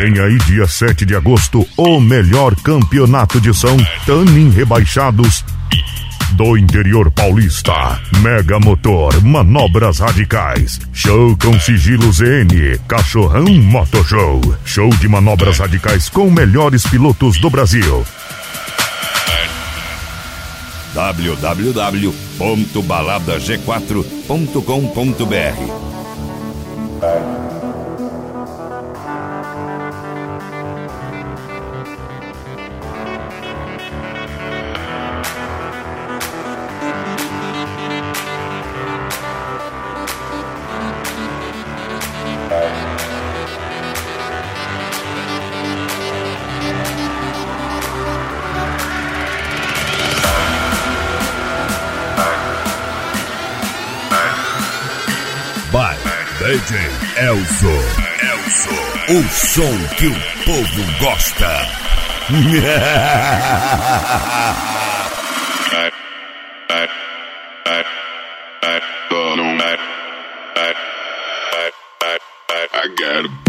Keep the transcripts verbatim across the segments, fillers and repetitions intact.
Vem aí dia sete de agosto, o melhor campeonato de São Tanin Rebaixados do interior paulista. Mega Motor, manobras radicais. Show com sigilo Z N, Cachorrão Moto Show. Show de manobras radicais com melhores pilotos do Brasil. w w w ponto balada g quatro ponto com ponto b r. By D J Elzo. Elzo, o som que o povo gosta. I got him.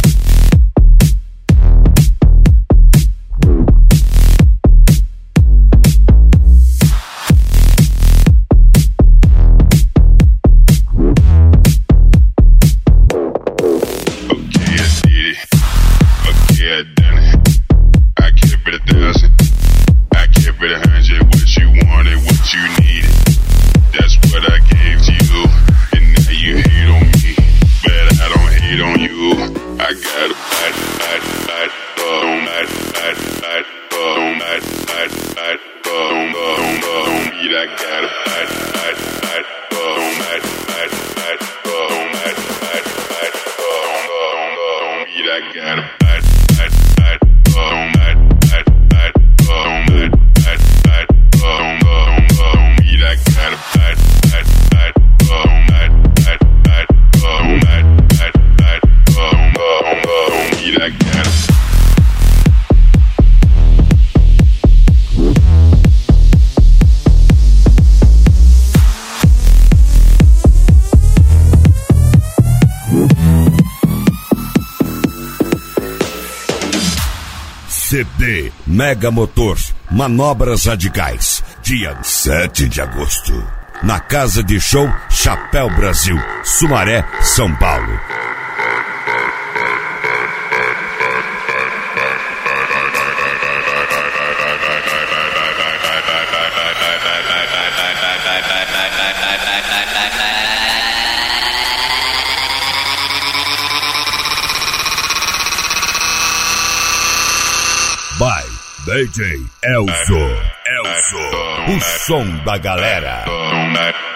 C D Mega Motor, manobras radicais, dia sete de agosto, na Casa de Show Chapéu Brasil, Sumaré, São Paulo. By D J Elzo. Elzo, o som da galera.